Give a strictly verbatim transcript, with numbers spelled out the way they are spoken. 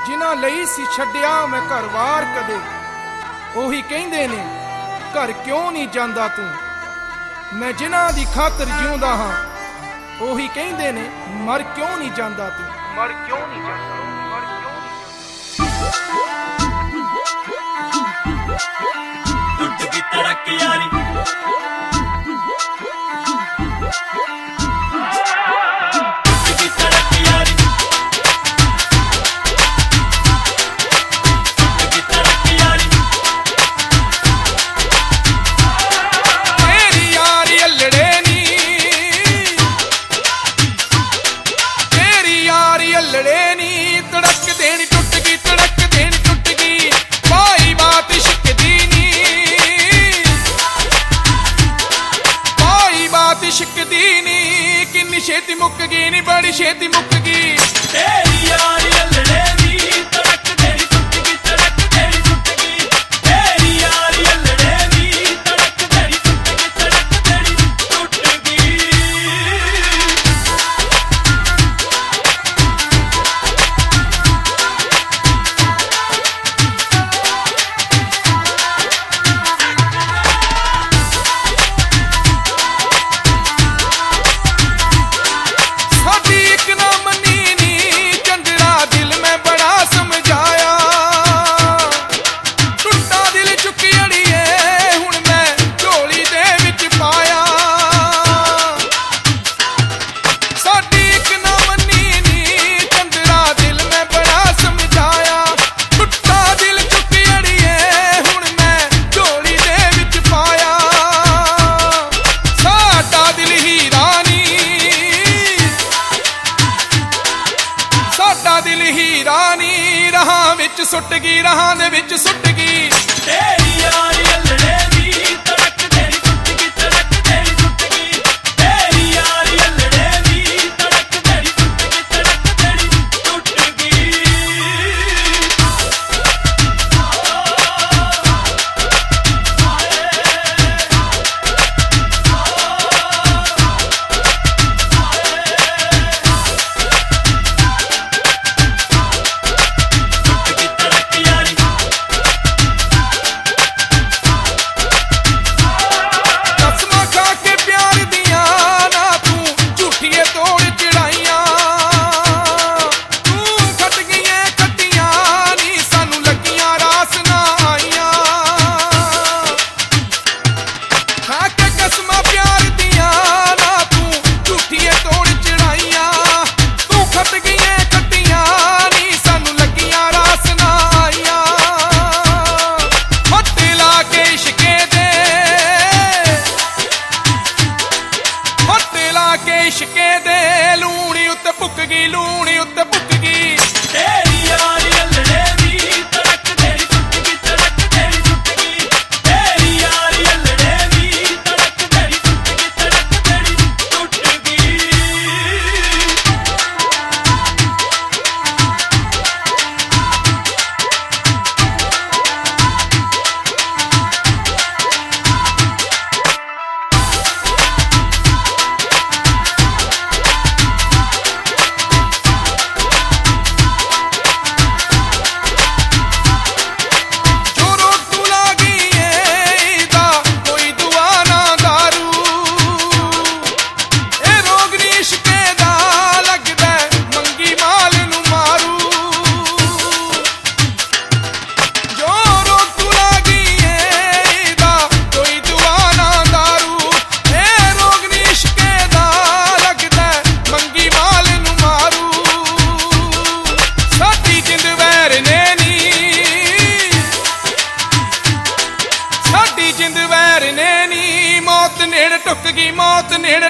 जिन्हां लई सी छड्डिया मैं घर वार कदे, ओही कहंदे ने घर क्यों नहीं जांदा तू। मैं जिन्हां दी खातर जिउंदा हां, ओही कहंदे ने मर क्यों नहीं जांदा तू, मर क्यों नहीं जांदा, मर क्यों नहीं। टूट गई तड़क यारी, छेती मुक गई नी, बड़ी छेती मुक गई। तेरी यारी अल्लड़े दी तड़क तेरी टूट गई, तड़क तेरी टूट गई। तेरी यारी अल्लड़े दी तड़क तेरी टूट गई, तड़क तेरी टूट गई। दिल ही रानी राहां विच सुट गई, राहां दे विच सुट गई। तेरी यारी अल्लड़े दी तड़क तेरी टूट गई, तड़क तेरी टूट गई। तेरी यारी अल्लड़े दी तड़क तेरी टूट गई, तड़क तेरी टूट गई। इश्के दे लूणी उत्ते पुक गई, लूणी उत्ते पुक गई। तेरी यारी अल्लड़े दी तड़क तेरी टूट गई, तड़क तेरी टूट गई। तेरी यारी अल्लड़े दी तड़क तेरी टूट गई, तड़क तेरी टूट गई। जिंद वैर ने नी मौत नेड़ टुक गई, मौत नेड़